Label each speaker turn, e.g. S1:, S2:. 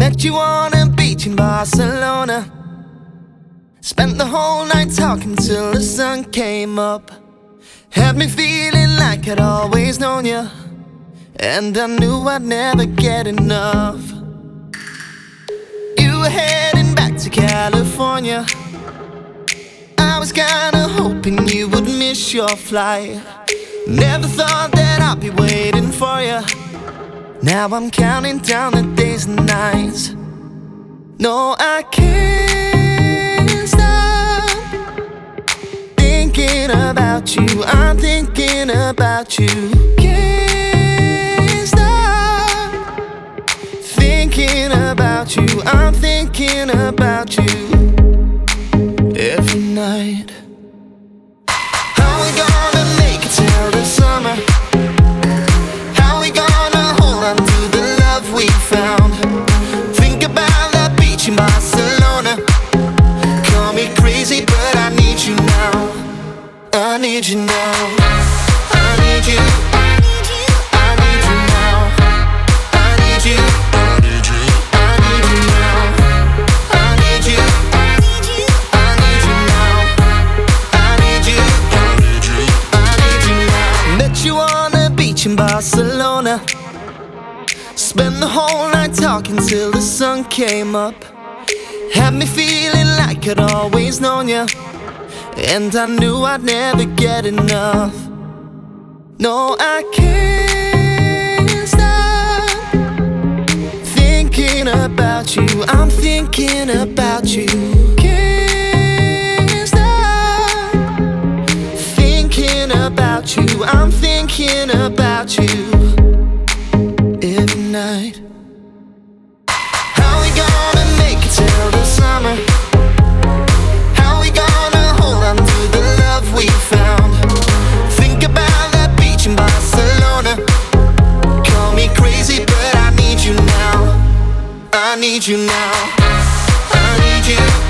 S1: Met you on a beach in Barcelona. Spent the whole night talking till the sun came up. Had me feeling like I'd always known you, and I knew I'd never get enough. You were heading back to California. I was kinda hoping you would miss your flight. Never thought that I'd be waiting for you. Now I'm counting down the days and nights. No, I can't stop thinking about you. I'm thinking about you. Can't stop thinking about you. I'm thinking about you every night. How we gonna make it till the summer? How we gonna hold on to the love we found? Think about that beach in Barcelona. Call me crazy, but I need you now. I need you now. I need you. I need you now. I need you. I need you. I need you now. I need you. I need you now. I need you. I need you. I need you now. Met you on the beach in Barcelona. Spent the whole night talking till the sun came up. Had me feeling like I'd always known you, and I knew I'd never get enough. No, I can't stop thinking about you. I'm thinking about you. Can't stop thinking about you. I'm thinking about you every night. How we gonna make it till the summer? How we gonna hold on to the love we found? Think about that beach in Barcelona. Call me crazy, but I need you now. I need you now. I need you.